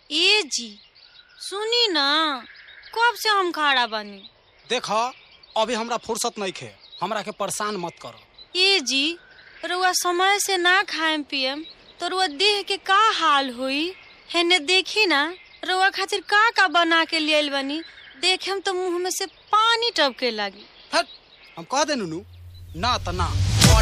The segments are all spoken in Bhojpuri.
ए जी सुनी ना, कब से हम खड़ा बानी। देखो अभी हमरा फुर्सत नहीं खे, हमरा के परेशान मत करो। ए जी रुआ समय से ना खाएम पियम तो रुआ देह के का हाल हुई। हेने देखी ना, रुआ खातिर का बना के लियल बनी, देखेम तो मुंह में से पानी टपके लगी। हट, हम कह दे नुनू ना त ना।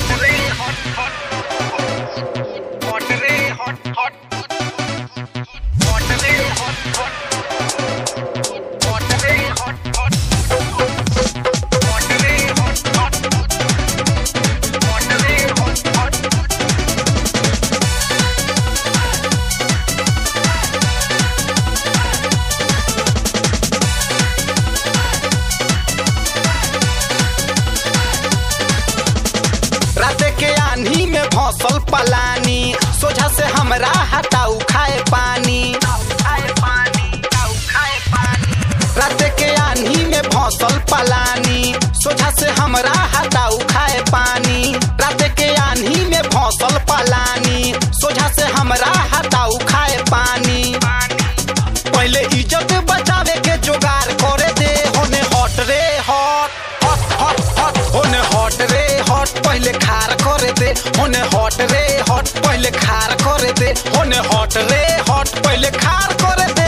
फसल पलानी सोझा से हमरा हटाऊ खाए पानी। रात के आन्ही में फसल पलानी सोझा से हमरा हटाऊ खाए पानी। रात के आन्ही में फसल पलानी सोझा से हमरा हटाऊ खाए पानी। पहले इज्जत बचावे के जुगाड़ करे दे, होने हट रे हट हट हट हट, होने हट रे हट पहले खार करे दे, होने हट रे हट पहले खार करे दे, होने हट रे हट पहले खार करे दे।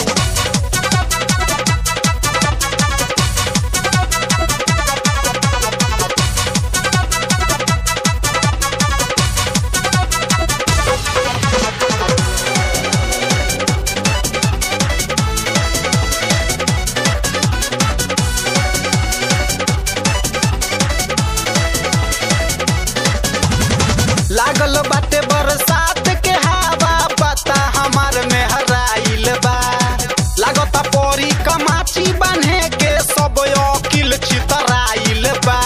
लागल बाटे बरसात के हवा, पता हमार में हराइल बा। लागता परी कमाची बांधे के सब अकिल चितराइल बा।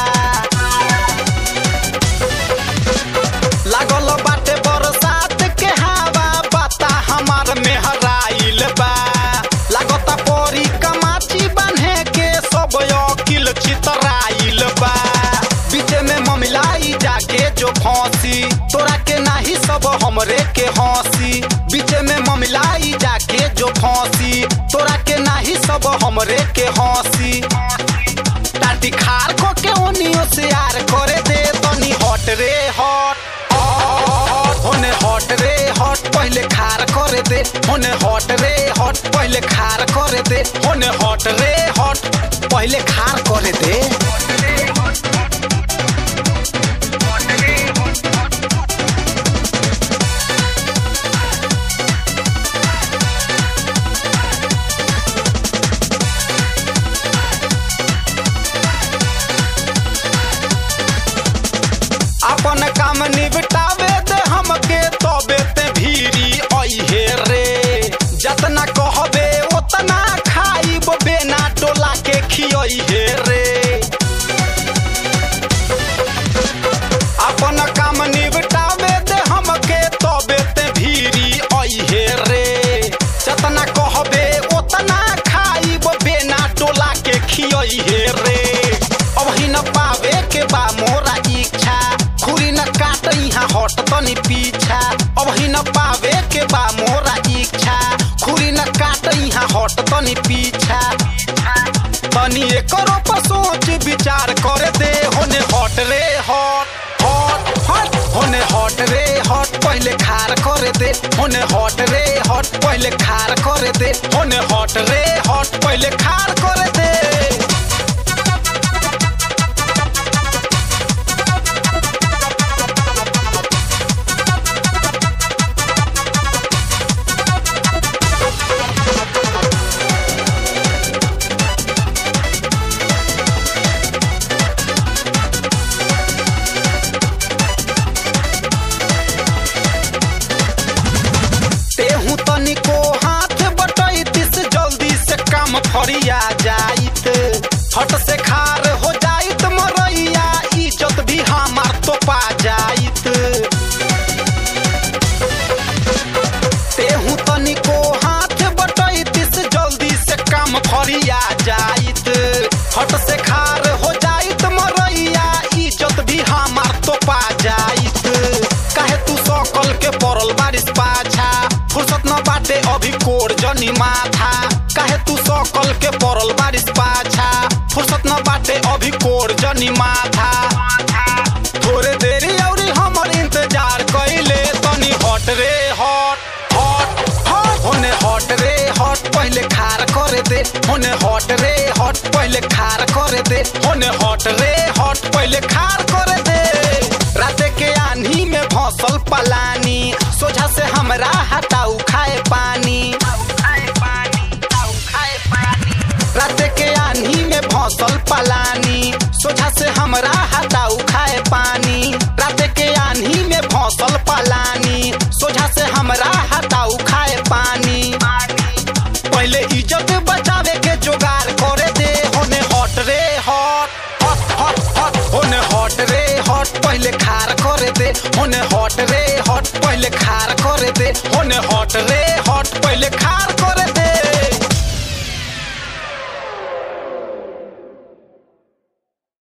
लागल बाटे बरसात के हवा, पता हमार में हराइल बा। लागता परी कमाची बांधे के सब अकिल चितराइल बा। बीच में ममिलाई जाके जो फांसी, तोरा के नाही सब हमरे के हंसी। बीच में ममिलाई जाके जो फांसी, तोरा के नाही सब हमरे के हंसी। टाटी खार को के ओनियो से यार करे दे, तनी हट रे हट होने हट रे हट पहले खार करे दे, होने हट रे हट पहले खार करे दे, होने हट रे हट पहले खार करे दे। अपन काम निपटावे दे हमके, तबे ते भीरी अइहे रे। जतना कहबे ओतना खाइब, बेना डोला के खियइहे रे। अपन काम निपटावे दे हमके, तबे ते भीरी अइहे रे। जतना कहबे ओतना खाइब, बेना डोला के खियइहे रे। अब ही न पावे के बा मोरा इच्छा, खुरी न काट यहाँ हट तनी पीछा। अब ही न पावे के बा मोरा इच्छा, खुरी न काट यहाँ हट तनी पीछा। तनी एकरो पर सोच विचार करे दे, होने हट रे हट हट हट, होने हट रे हट पहले खार करे दे, होने हट रे हट पहले खार करे दे, होने हट रे हट पहले खार करे दे। तेहू तनिको हाथ बटैतिस, जल्दी से काम फरिया जाइत। फट से खार हो जाइत मरैया, इज्जत भी हमार तो पा जाइत। तेहू तनिको हाथ बटैतिस, जल्दी से काम फरिया जाइत। फट से खार हो जाइत मरैया, इज्जत भी हमार तो पा जाइत। काहे तू सकल के पड़ल बारिश पाछा, फुर्सत न बाटे अभी कोर जनी माथा काहे तू सकल के पड़ल बारिश पाछा फुर्सत न बाटे अभी कोर जनी माथा थोड़े देरी औरी हमर इंतजार कइले तनी हट रे हट हट हट होने हट रे हट पहले खार करे दे होने हट रे हट पहले खार करे दे होने हट रे हट पहले खार करे दे राते के आंधी में भौसल पलानी सोझा से हमरा हटाऊ खाए पानी राते के आंधी में भौसल पलानी सोझा से हमरा हटाऊ खाए पानी राते के आंधी में भौसल पलानी सोझा से हमरा हटाऊ खाए पानी पहले इज्जत बचावे के जुगाड़ करे दे होने हट रे हट हट हट हट होने हट रे हट पहले खार करे दे होने हट रे हट पहले खार करे दे होने हट रे हट